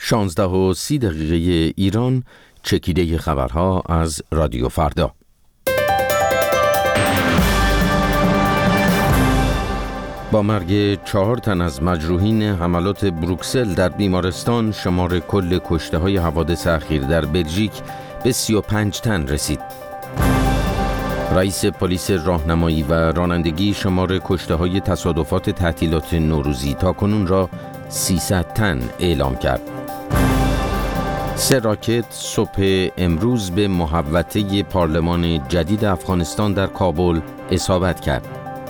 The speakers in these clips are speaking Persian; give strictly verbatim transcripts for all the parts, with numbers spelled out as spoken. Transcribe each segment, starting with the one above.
شانزده و سی دقیقه ایران، چکیده خبرها از رادیو فردا. با مرگ چهار تن از مجروحین حملات بروکسل در بیمارستان، شمار کل کشته های حوادث اخیر در بلژیک به سی و پنج تن رسید. رئیس پلیس راهنمایی و رانندگی شمار کشته های تصادفات تعطیلات نوروزی تاکنون را سیصد تن اعلام کرد. سه راکت صبح امروز به محوطه پارلمان جدید افغانستان در کابل اصابت کرد.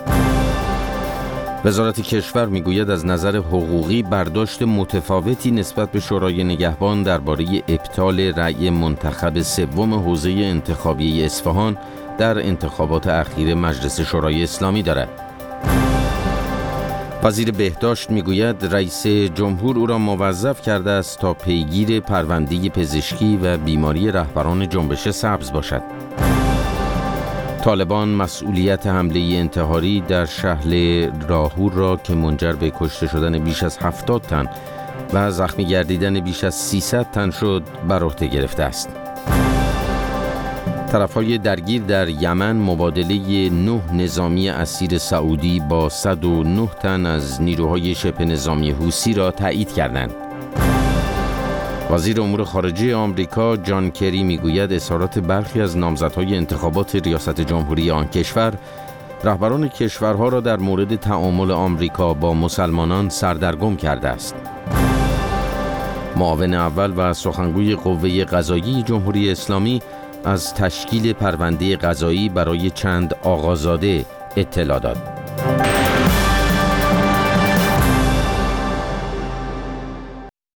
وزارت کشور میگوید از نظر حقوقی برداشت متفاوتی نسبت به شورای نگهبان درباره ابطال رأی منتخب سوم حوزه انتخابی اصفهان در انتخابات اخیر مجلس شورای اسلامی دارد. وزیر بهداشت میگوید رئیس جمهور او را موظف کرده است تا پیگیر پرونده پزشکی و بیماری رهبران جنبش سبز باشد. طالبان مسئولیت حمله انتحاری در شهر راهور را که منجر به کشته شدن بیش از هفتاد تن و زخمی گردیدن بیش از سیصد تن شد بر عهده گرفته است. طرف‌های درگیر در یمن مبادله نه نظامی اسیر سعودی با صد و نه تن از نیروهای شبه نظامی حوثی را تایید کردند. وزیر امور خارجه آمریکا جان کری میگوید اظهارات برخی از نامزدهای انتخابات ریاست جمهوری آن کشور رهبران کشورها را در مورد تعامل آمریکا با مسلمانان سردرگم کرده است. معاون اول و سخنگوی قوه قضاییه جمهوری اسلامی از تشکیل پرونده قضایی برای چند آقازاده اطلاع داد.